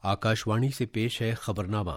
आकाशवाणी से पेश है खबरनामा।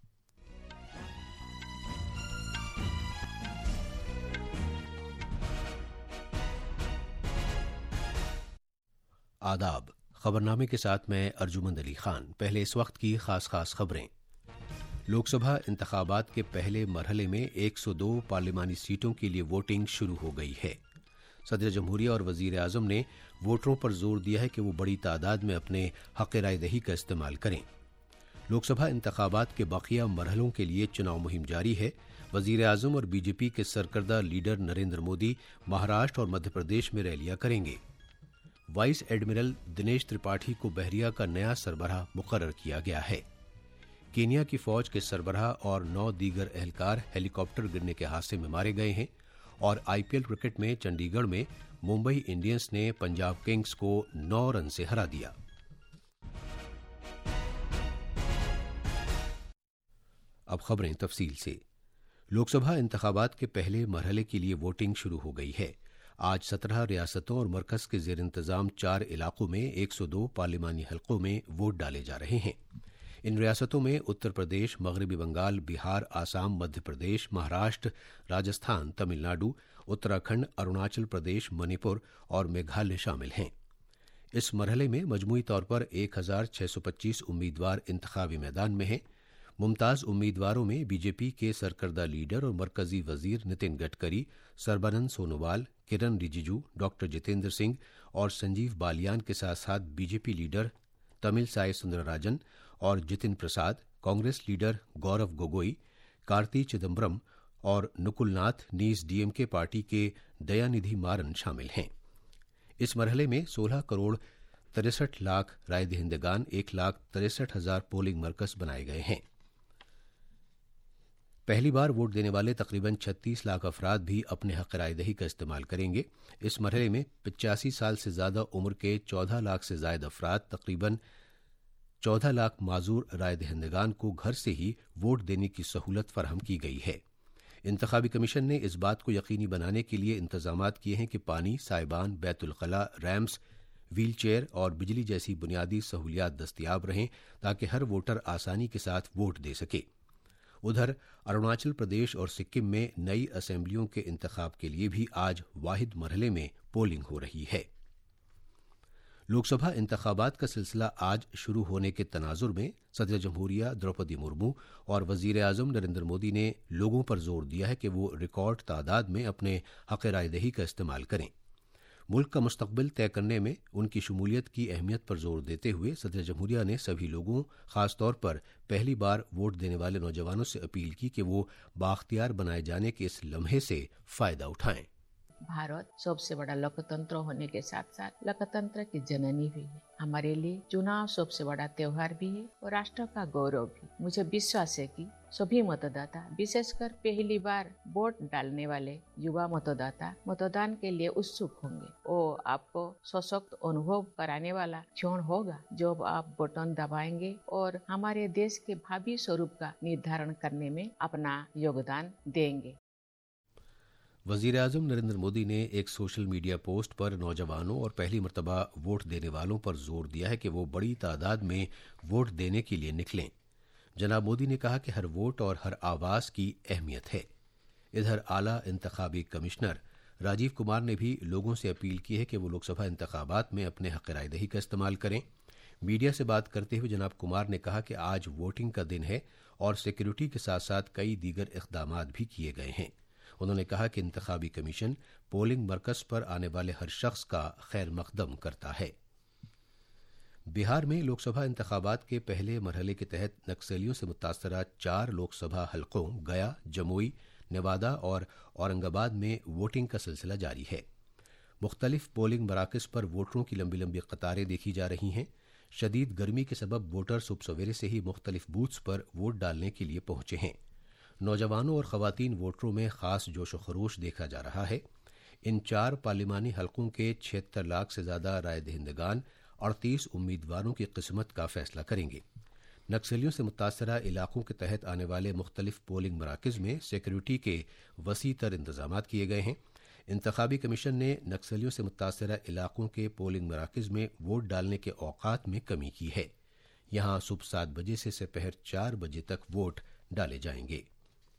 आदाब। खबरनामे के साथ मैं अर्जुमंद अली खान। पहले इस वक्त की खास खबरें। लोकसभा इंतखाबात के पहले मरहले में 102 पार्लिमानी सीटों के लिए वोटिंग शुरू हो गई है। सदर जमहूरिया और वजीर आजम ने वोटरों पर जोर दिया है कि वो बड़ी तादाद में अपने हक राय दही का इस्तेमाल करें। लोकसभा इंतखाबात के बाकिया मरहलों के लिए चुनाव मुहिम जारी है। वजीर आजम और बीजेपी के सरकर्दा लीडर नरेंद्र मोदी महाराष्ट्र और मध्य प्रदेश में रैलियां करेंगे। वाइस एडमिरल दिनेश त्रिपाठी को बहरिया का नया सरबराह मुकर्रर किया गया है। केनिया की फौज के सरबराह और 9 दीगर एहलकार हेलीकॉप्टर गिरने के हादसे में मारे गए हैं। और आईपीएल क्रिकेट में चंडीगढ़ में मुंबई इंडियंस ने पंजाब किंग्स को 9 रन से हरा दिया। अब खबरें तफसील से। लोकसभा इंतखाबात के पहले मरहले के लिए वोटिंग शुरू हो गई है। आज 17 रियासतों और मरकज के जेर इंतजाम 4 इलाकों में 102 पार्लिमानी हलकों में वोट डाले जा रहे हैं। इन रियासतों में उत्तर प्रदेश, मगरबी बंगाल, बिहार, आसाम, मध्य प्रदेश, महाराष्ट्र, राजस्थान, तमिलनाडु, उत्तराखंड, अरुणाचल प्रदेश, मणिपुर और मेघालय शामिल हैं। इस मरहले में मजमूई तौर पर 1625 उम्मीदवार इंतखाबी मैदान में हैं। मुमताज उम्मीदवारों में बीजेपी के सरकर्दा लीडर और मरकजी वजीर नितिन गडकरी, सर्बानंद सोनोवाल, किरण रिजिजू, डॉक्टर जितेंद्र सिंह और संजीव बालियान के साथ साथ बीजेपी लीडर तमिलसाई सुंदरराजन और जितिन प्रसाद, कांग्रेस लीडर गौरव गोगोई, कार्ति चिदम्बरम और नुकुलनाथ नीस डीएमके पार्टी के दयानिधि मारन शामिल हैं। इस मरहले में 16 करोड़ 63 लाख राय दहिंदगान 1,63,000 पोलिंग मरकज बनाए गए हैं। पहली बार वोट देने वाले तकरीबन 36 लाख अफराद भी अपने हक राय दही का इस्तेमाल करेंगे। इस मरहले में 85 साल से ज्यादा उम्र के 14 लाख से ज्यादा अफराद, तकरीबन 14 लाख माजूर राय दहिंदगान को घर से ही वोट देने की सहूलत फराहम की गई है। इंतखाबी कमीशन ने इस बात को यकीनी बनाने के लिए इंतजामात किए हैं कि पानी, साइबान, बैतुल खला, रैम्स, व्हील चेयर और बिजली जैसी बुनियादी सहूलियात दस्तियाब रहें ताकि हर वोटर आसानी के साथ वोट दे सके। उधर अरुणाचल प्रदेश और सिक्किम में नई असेंबलियों के इंतखाब के लिए भी आज वाहिद मरहले में पोलिंग हो रही है। लोकसभा इंतखाबात का सिलसिला आज शुरू होने के तनाजुर में सदर जमहूरिया द्रौपदी मुर्मू और वजीर आजम नरेंद्र मोदी ने लोगों पर जोर दिया है कि वो रिकॉर्ड तादाद में अपने हक राय दही का इस्तेमाल करें। मुल्क का मुस्तकबिल तय करने में उनकी शमूलियत की अहमियत पर जोर देते हुए सदर जमहूरिया ने सभी लोगों, खासतौर पर पहली बार वोट देने वाले नौजवानों से अपील की कि वो बाख्तियार बनाए जाने के इस लम्हे से फायदा उठाएं। भारत सबसे बड़ा लोकतंत्र होने के साथ साथ लोकतंत्र की जननी भी है। हमारे लिए चुनाव सबसे बड़ा त्योहार भी है और राष्ट्र का गौरव भी। मुझे विश्वास है कि सभी मतदाता, विशेषकर पहली बार वोट डालने वाले युवा मतदाता मतदान के लिए उत्सुक होंगे। वो आपको सशक्त अनुभव कराने वाला क्षण होगा जब आप बटन दबाएंगे और हमारे देश के भावी स्वरूप का निर्धारण करने में अपना योगदान देंगे। वजीर आजम नरेंद्र मोदी ने एक सोशल मीडिया पोस्ट पर नौजवानों और पहली मरतबा वोट देने वालों पर जोर दिया है कि वो बड़ी तादाद में वोट देने के लिए निकलें। जनाब मोदी ने कहा कि हर वोट और हर आवाज की अहमियत है। इधर आला इंतखाबी कमिश्नर राजीव कुमार ने भी लोगों से अपील की है कि वो लोकसभा इंतखाबात में अपने हक राय दही का इस्तेमाल करें। मीडिया से बात करते हुए जनाब कुमार ने कहा कि आज वोटिंग का दिन है और सिक्योरिटी के साथ साथ कई दीगर इक़दामात भी किए गए हैं। उन्होंने कहा कि इंतखाबी कमीशन पोलिंग मरकज पर आने वाले हर शख्स का खैर मकदम करता है। बिहार में लोकसभा इंतखाबात के पहले मरहले के तहत नक्सलियों से मुतासरा 4 लोकसभा हलकों गया, जमुई, नेवादा और औरंगाबाद में वोटिंग का सिलसिला जारी है। मुख्तलिफ पोलिंग मराकज पर वोटरों की लंबी लंबी कतारें देखी जा रही हैं। शदीद गर्मी के सबब वोटर सुबह सवेरे से ही मुख्तलिफ बूथ्स पर वोट डालने के लिए पहुंचे हैं। नौजवानों और खवातीन वोटरों में खास जोश व खरोश देखा जा रहा है। इन 4 पार्लिमानी हलकों के 76 लाख से ज्यादा राय दहिंदगान 38 उम्मीदवारों की किस्मत का फैसला करेंगे। नक्सलियों से मुतासरा इलाकों के तहत आने वाले मुख्तलिफ पोलिंग मराकज में सिक्योरिटी के वसी तर इंतजामात किए गए हैं। इंतखाबी कमीशन ने नक्सलियों से मुतासरा इलाकों के पोलिंग मराकज में वोट डालने के औकात में कमी की है। یہاں صبح 7 بجے سے دوپہر 4 بجے تک ووٹ ڈالے جائیں گے۔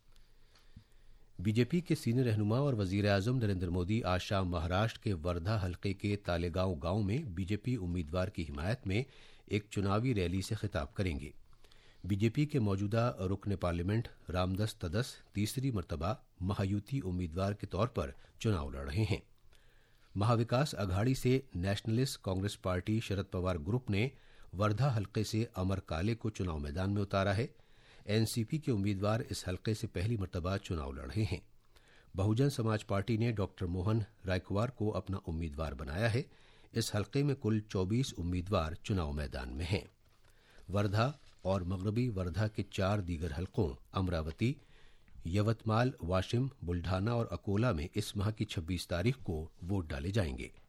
بی جے پی کے سینئر رہنما اور وزیر اعظم نریندر مودی آج شام مہاراشٹر کے وردھا حلقے کے تالیگاؤں گاؤں میں بی جے پی امیدوار کی حمایت میں ایک چناوی ریلی سے خطاب کریں گے۔ بی جے پی کے موجودہ رکن پارلیمنٹ رامدس تدس تیسری مرتبہ مہایوتی امیدوار کے طور پر چناؤ لڑ رہے ہیں۔ مہاوکاس اگھاڑی سے nationalist Congress party Sharad Pawar group نے وردھا حلقے سے امر کالے کو چناؤ میدان میں اتارا ہے۔ این سی پی کے امیدوار اس حلقے سے پہلی مرتبہ چناؤ لڑ رہے ہیں۔ بہوجن سماج پارٹی نے ڈاکٹر موہن رائکوار کو اپنا امیدوار بنایا ہے۔ اس حلقے میں کل 24 امیدوار چناؤ میدان میں ہیں۔ وردھا اور مغربی وردھا کے 4 دیگر حلقوں امراوتی، یوتمال، واشم، بلڈھانا اور اکولا میں اس ماہ کی 26 تاریخ کو ووٹ ڈالے جائیں گے۔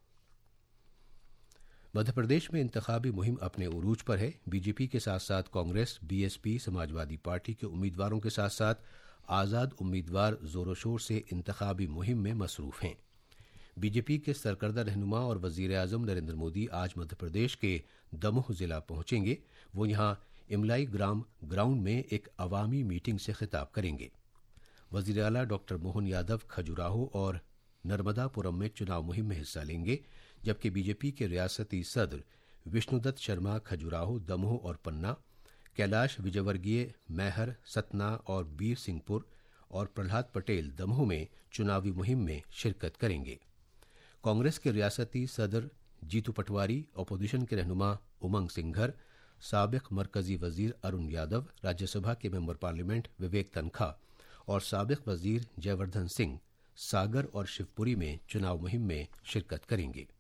مدھیہ پردیش میں انتخابی مہم اپنے عروج پر ہے۔ بی جے پی کے ساتھ ساتھ Congress, B S P, Samajwadi party کے امیدواروں کے ساتھ ساتھ آزاد امیدوار زور و شور سے انتخابی مہم میں مصروف ہیں۔ بی جے پی کے سرکردہ رہنما اور وزیر اعظم نریندر مودی آج مدھیہ پردیش کے دموہ ضلع پہنچیں گے۔ وہ یہاں املائی گرام گراؤنڈ میں ایک عوامی میٹنگ سے خطاب کریں گے۔ وزیر اعلیٰ ڈاکٹر موہن یادو کھجوراہو اور نرمدا پورم میں چناؤ مہم میں حصہ لیں گے، جبکہ بی جے پی کے ریاستی صدر وشنو دت شرما کھجوراہو، دموہ اور پنا، کیلاش وجے ورگیہ میہر، ستنا اور بیر سنگھ پور اور پرہلاد پٹیل دموہ میں چناوی مہم میں شرکت کریں گے۔ کانگریس کے ریاستی صدر جیتو پٹواری، اپوزیشن کے رہنما امنگ سنگھر، سابق مرکزی وزیر ارون یادو، راجیہ سبھا کے ممبر پارلیمنٹ وویک تنکھا اور سابق وزیر جے وردھن سنگھ ساگر اور شیو پوری میں چناؤ مہم میں شرکت کریں گے۔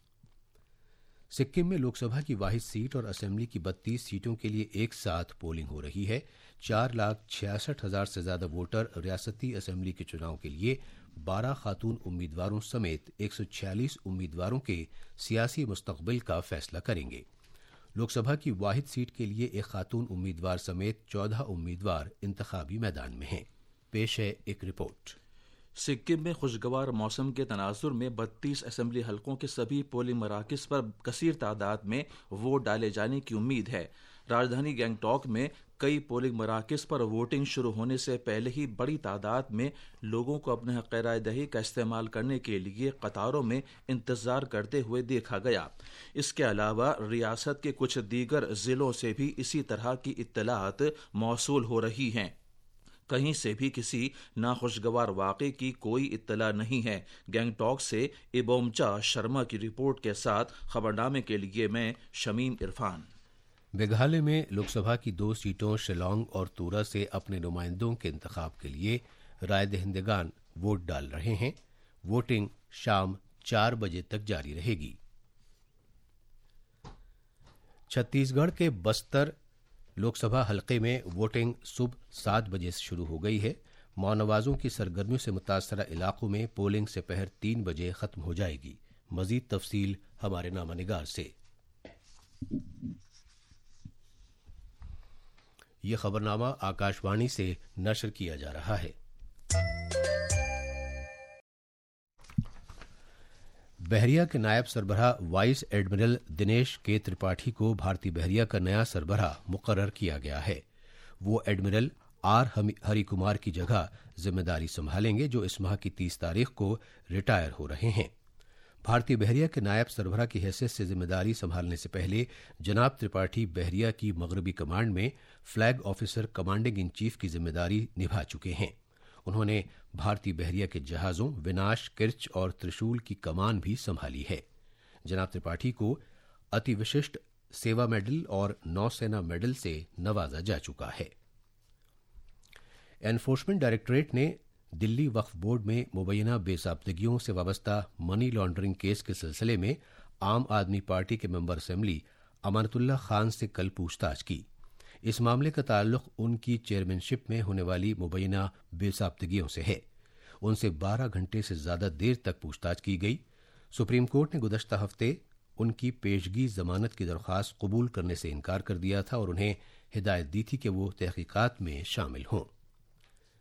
سکم میں لوک سبھا کی واحد سیٹ اور اسمبلی کی 32 سیٹوں کے لیے ایک ساتھ پولنگ ہو رہی ہے۔ 4,66,000 سے زیادہ ووٹر ریاستی اسمبلی کے چناؤ کے لیے 12 خاتون امیدواروں سمیت 146 امیدواروں کے سیاسی مستقبل کا فیصلہ کریں گے۔ لوک سبھا کی واحد سیٹ کے لیے ایک خاتون امیدوار سمیت 14 امیدوار انتخابی میدان میں ہیں۔ پیش ہے ایک رپورٹ۔ سکم میں خوشگوار موسم کے تناظر میں 32 اسمبلی حلقوں کے سبھی پولنگ مراکز پر کثیر تعداد میں ووٹ ڈالے جانے کی امید ہے۔ راجدھانی گینگٹاک میں کئی پولنگ مراکز پر ووٹنگ شروع ہونے سے پہلے ہی بڑی تعداد میں لوگوں کو اپنے حق رائے دہی کا استعمال کرنے کے لیے قطاروں میں انتظار کرتے ہوئے دیکھا گیا۔ اس کے علاوہ ریاست کے کچھ دیگر ضلعوں سے بھی اسی طرح کی اطلاعات موصول ہو رہی ہیں۔ کہیں سے بھی کسی ناخوشگوار واقعے کی کوئی اطلاع نہیں ہے۔ گینگٹاک سے ایبومچا شرما کی رپورٹ کے ساتھ خبرنامے کے لیے میں شمیم عرفان۔ میگھالیہ میں لوک سبھا کی 2 سیٹوں شیلانگ اور تورا سے اپنے نمائندوں کے انتخاب کے لیے رائے دہندگان ووٹ ڈال رہے ہیں۔ ووٹنگ شام 4 بجے تک جاری رہے گی۔ چھتیس گڑھ کے بستر لوک سبھا حلقے میں ووٹنگ صبح 7 بجے سے شروع ہو گئی ہے۔ ماؤنوازوں کی سرگرمیوں سے متاثرہ علاقوں میں پولنگ سے پہر 3 بجے ختم ہو جائے گی۔ مزید تفصیل ہمارے نامہ نگار سے۔ یہ خبرنامہ آکاشوانی سے نشر کیا جا رہا ہے۔ بحریہ کے نائب سربراہ وائس ایڈمرل دنیش کے ترپاٹھی کو بھارتی بحریہ کا نیا سربراہ مقرر کیا گیا ہے۔ وہ ایڈمرل آر ہری کمار کی جگہ ذمہ داری سنبھالیں گے، جو اس ماہ کی 30 تاریخ کو ریٹائر ہو رہے ہیں۔ بھارتی بحریہ کے نائب سربراہ کی حیثیت سے ذمہ داری سنبھالنے سے پہلے جناب ترپاٹھی بحریہ کی مغربی کمانڈ میں flag officer commanding in chief کی ذمہ داری نبھا چکے ہیں۔ انہوں نے بھارتی بحریہ کے جہازوں وناش، کرچ اور ترشول کی کمان بھی سنبھالی ہے۔ جناب ترپاٹھی کو اتی وششٹ سیوا میڈل اور نوسینا میڈل سے نوازا جا چکا ہے۔ انفورسمنٹ ڈائریکٹوریٹ نے دلی وقف بورڈ میں مبینہ بے ضابطگیوں سے وابستہ منی لانڈرنگ کیس کے سلسلے میں عام آدمی پارٹی کے ممبر اسمبلی امانت اللہ خان سے کل پوچھ تاچھ کی۔ اس معاملے کا تعلق ان کی چیئرمین شپ میں ہونے والی مبینہ بے ضابطگیوں سے ہے۔ ان سے 12 گھنٹے سے زیادہ دیر تک پوچھ تاچھ کی گئی۔ سپریم کورٹ نے گزشتہ ہفتے ان کی پیشگی ضمانت کی درخواست قبول کرنے سے انکار کر دیا تھا اور انہیں ہدایت دی تھی کہ وہ تحقیقات میں شامل ہوں۔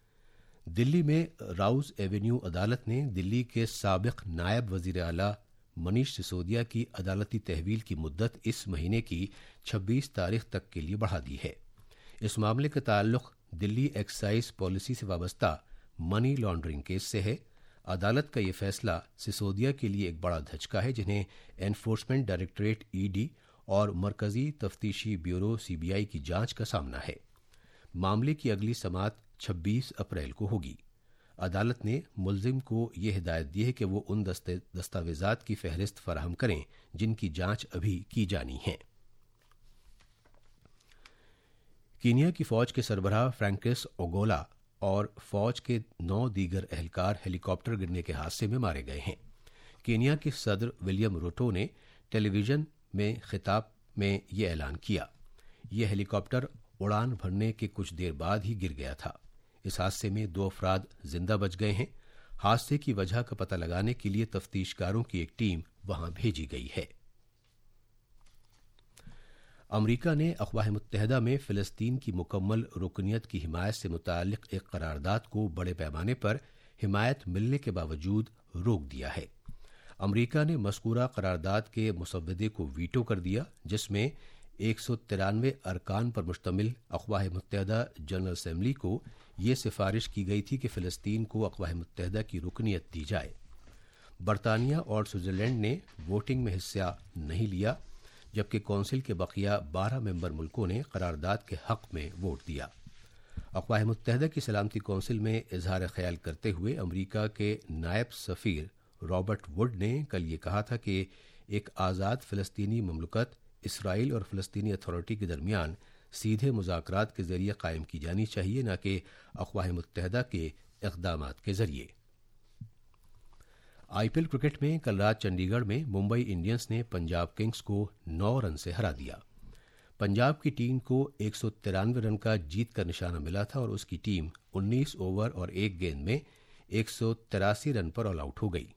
دلی میں راؤز ایونیو عدالت نے دلی کے سابق نائب وزیر اعلیٰ منیش سسودیا کی عدالتی تحویل کی مدت اس مہینے کی 26 تاریخ تک کے لیے بڑھا دی ہے۔ اس معاملے کا تعلق دلی ایکسائز پالیسی سے وابستہ منی لانڈرنگ کیس سے ہے۔ عدالت کا یہ فیصلہ سسودیا کے لیے ایک بڑا دھچکا ہے، جنہیں انفورسمنٹ ڈائریکٹوریٹ ED اور مرکزی تفتیشی بیورو CBI کی جانچ کا سامنا ہے۔ معاملے کی اگلی سماعت 26 اپریل کو ہوگی۔ عدالت نے ملزم کو یہ ہدایت دی ہے کہ وہ ان دستاویزات کی فہرست فراہم کریں جن کی جانچ ابھی کی جانی ہے۔ کینیا کی فوج کے سربراہ فرینکس اوگولا اور فوج کے 9 دیگر اہلکار ہیلی کاپٹر گرنے کے حادثے میں مارے گئے ہیں۔ کینیا کے صدر ولیم روٹو نے ٹیلی ویژن میں خطاب میں یہ اعلان کیا۔ یہ ہیلی کاپٹر اڑان بھرنے کے کچھ دیر بعد ہی گر گیا تھا۔ اس حادثے میں 2 افراد زندہ بچ گئے ہیں۔ حادثے کی وجہ کا پتہ لگانے کے لیے تفتیشکاروں کی ایک ٹیم وہاں بھیجی گئی ہے۔ امریکہ نے اقوام متحدہ میں فلسطین کی مکمل رکنیت کی حمایت سے متعلق ایک قرارداد کو بڑے پیمانے پر حمایت ملنے کے باوجود روک دیا ہے۔ امریکہ نے مذکورہ قرارداد کے مسودے کو ویٹو کر دیا، جس میں 193 ارکان پر مشتمل اقوام متحدہ جنرل اسمبلی کو یہ سفارش کی گئی تھی کہ فلسطین کو اقوام متحدہ کی رکنیت دی جائے۔ برطانیہ اور سوئٹزرلینڈ نے ووٹنگ میں حصہ نہیں لیا، جبکہ کونسل کے بقیہ 12 ممبر ملکوں نے قرارداد کے حق میں ووٹ دیا۔ اقوام متحدہ کی سلامتی کونسل میں اظہار خیال کرتے ہوئے امریکہ کے نائب سفیر رابرٹ وڈ نے کل یہ کہا تھا کہ ایک آزاد فلسطینی مملکت اسرائیل اور فلسطینی اتھارٹی کے درمیان سیدھے مذاکرات کے ذریعے قائم کی جانی چاہیے، نہ کہ اقوام متحدہ کے اقدامات کے ذریعے۔ IPL کرکٹ میں کل رات چنڈی گڑھ میں ممبئی انڈینز نے پنجاب کنگز کو 9 رن سے ہرا دیا۔ پنجاب کی ٹیم کو 193 رن کا جیت کا نشانہ ملا تھا اور اس کی ٹیم 19 اوور اور 1 گیند میں 183 رن پر آل آؤٹ ہو گئی۔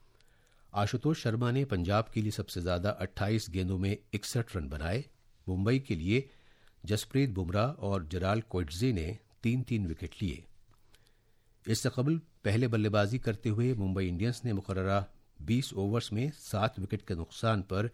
آشوتوش شرما نے پنجاب کے لیے سب سے زیادہ 28 گیندوں میں 61 رن بنائے۔ ممبئی کے لیے جسپریت بمراہ اور جرال کوئٹزے نے 3 وکٹ لیے۔ اس سے قبل پہلے بلے بازی کرتے ہوئے ممبئی انڈینز نے مقررہ 20 اوورز میں 7 وکٹ کے نقصان پر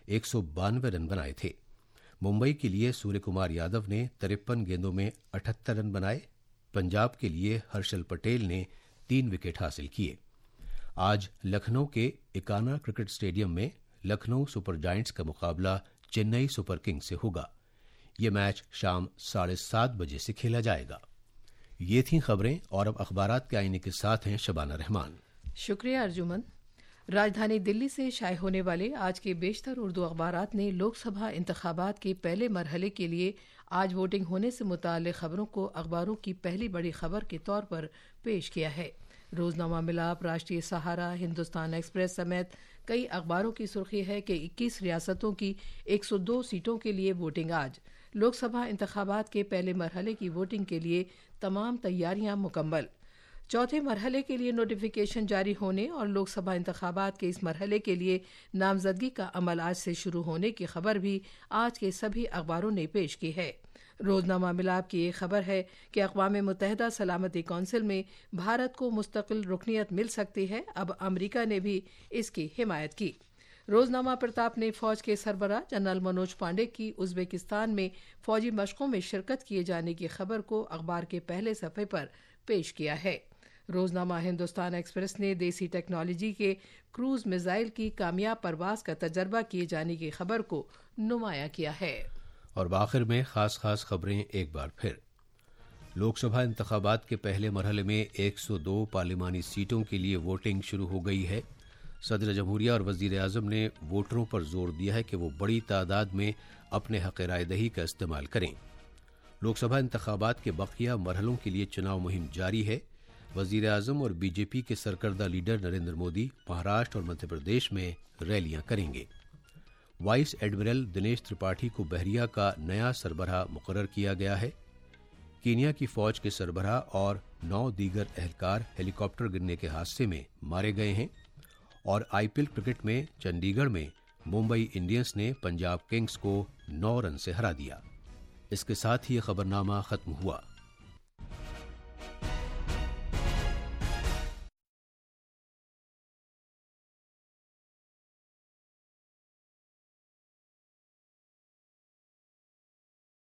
192 رن بنائے تھے۔ ممبئی کے لیے سوریہ کمار یادو نے 53 گیندوں میں 78 رن بنائے۔ پنجاب کے لیے ہرشل پٹیل نے 3 وکٹ حاصل کیے۔ آج لکھنؤ کے اکانا کرکٹ اسٹیڈیم میں لکھنؤ سپر جائنٹس کا مقابلہ چنئی سپر کنگ سے ہوگا۔ یہ میچ شام 7:30 بجے سے کھیلا جائے گا۔ یہ تھیں خبریں، اور اب اخبارات کے آئینے کے ساتھ ہیں شبانہ رحمان۔ شکریہ ارجمن۔ راجدھانی دلی سے شائع ہونے والے آج کے بیشتر اردو اخبارات نے لوک سبھا انتخابات کے پہلے مرحلے کے لیے آج ووٹنگ ہونے سے متعلق خبروں کو اخباروں کی پہلی بڑی خبر کے طور پر پیش کیا ہے۔ روزنامہ ملاپ، راشٹریہ سہارا، ہندوستان ایکسپریس سمیت کئی اخباروں کی سرخی ہے کہ 21 ریاستوں کی 102 سیٹوں کے لیے ووٹنگ آج۔ لوک سبھا انتخابات کے پہلے مرحلے کی ووٹنگ کے لیے تمام تیاریاں مکمل۔ چوتھے مرحلے کے لیے نوٹیفیکیشن جاری ہونے اور لوک سبھا انتخابات کے اس مرحلے کے لیے نامزدگی کا عمل آج سے شروع ہونے کی خبر بھی آج کے سبھی اخباروں نے پیش کی ہے۔ روزنامہ ملاپ کی ایک خبر ہے کہ اقوام متحدہ سلامتی کونسل میں بھارت کو مستقل رکنیت مل سکتی ہے، اب امریکہ نے بھی اس کی حمایت کی۔ روزنامہ پرتاپ نے فوج کے سربراہ جنرل منوج پانڈے کی ازبکستان میں فوجی مشقوں میں شرکت کیے جانے کی خبر کو اخبار کے پہلے صفحے پر پیش کیا ہے۔ روزنامہ ہندوستان ایکسپریس نے دیسی ٹیکنالوجی کے کروز میزائل کی کامیاب پرواز کا تجربہ کیے جانے کی خبر کو نمایاں کیا ہے۔ اور بآخر میں خاص خبریں ایک بار پھر۔ لوک سبھا انتخابات کے پہلے مرحلے میں 102 پارلیمانی سیٹوں کے لیے ووٹنگ شروع ہو گئی ہے۔ صدر جمہوریہ اور وزیر اعظم نے ووٹروں پر زور دیا ہے کہ وہ بڑی تعداد میں اپنے حق رائے دہی کا استعمال کریں۔ لوک سبھا انتخابات کے بقیہ مرحلوں کے لیے چناؤ مہم جاری ہے۔ وزیر اعظم اور BJP کے سرکردہ لیڈر نریندر مودی مہاراشٹر اور مدھیہ پردیش میں ریلیاں کریں گے۔ وائس ایڈمرل دنیش ترپاٹھی کو بحریہ کا نیا سربراہ مقرر کیا گیا ہے۔ کینیا کی فوج کے سربراہ اور 9 دیگر اہلکار ہیلی کاپٹر گرنے کے حادثے میں مارے گئے ہیں۔ اور IPL کرکٹ میں چنڈی گڑھ میں ممبئی انڈینز نے پنجاب کنگز کو 9 رن سے ہرا دیا۔ اس کے ساتھ ہی یہ خبرنامہ ختم ہوا۔